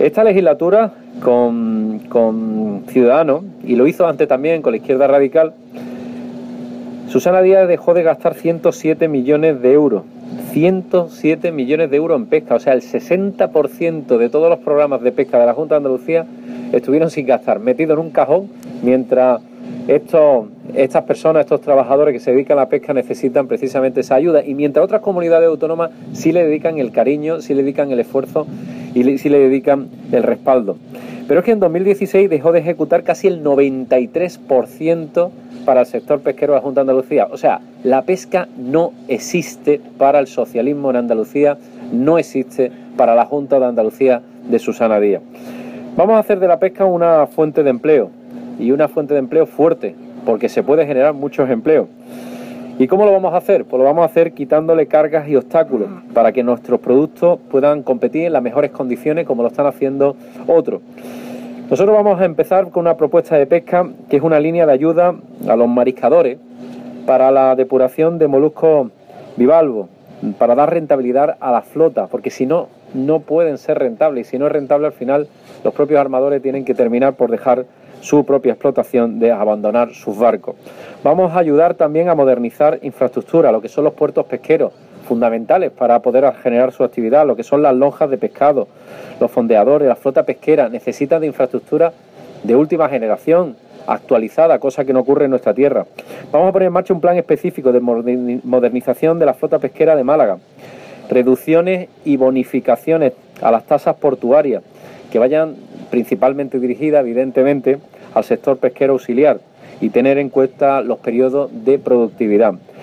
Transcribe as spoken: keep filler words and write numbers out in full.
Esta legislatura con, con Ciudadanos, y lo hizo antes también con la izquierda radical, Susana Díaz dejó de gastar ciento siete millones de euros. ciento siete millones de euros en pesca, o sea, el sesenta por ciento de todos los programas de pesca de la Junta de Andalucía estuvieron sin gastar, metidos en un cajón, mientras estos, estas personas, estos trabajadores que se dedican a la pesca necesitan precisamente esa ayuda, y mientras otras comunidades autónomas sí le dedican el cariño, sí le dedican el esfuerzo y sí le dedican el respaldo. Pero es que en dos mil dieciséis dejó de ejecutar casi el noventa y tres por ciento para el sector pesquero de la Junta de Andalucía. O sea, la pesca no existe para el socialismo en Andalucía, no existe para la Junta de Andalucía de Susana Díaz. Vamos a hacer de la pesca una fuente de empleo, y una fuente de empleo fuerte, porque se puede generar muchos empleos. ¿Y cómo lo vamos a hacer? Pues lo vamos a hacer quitándole cargas y obstáculos para que nuestros productos puedan competir en las mejores condiciones como lo están haciendo otros. Nosotros vamos a empezar con una propuesta de pesca que es una línea de ayuda a los mariscadores para la depuración de moluscos bivalvos, para dar rentabilidad a la flota, porque si no, no pueden ser rentables, y si no es rentable al final los propios armadores tienen que terminar por dejar su propia explotación, de abandonar sus barcos. Vamos a ayudar también a modernizar infraestructura, lo que son los puertos pesqueros, fundamentales para poder generar su actividad, lo que son las lonjas de pescado, los fondeadores, la flota pesquera, necesitan de infraestructura de última generación, actualizada, cosa que no ocurre en nuestra tierra. Vamos a poner en marcha un plan específico de modernización de la flota pesquera de Málaga, reducciones y bonificaciones a las tasas portuarias, que vayan principalmente dirigidas, evidentemente, al sector pesquero auxiliar, y tener en cuenta los periodos de productividad.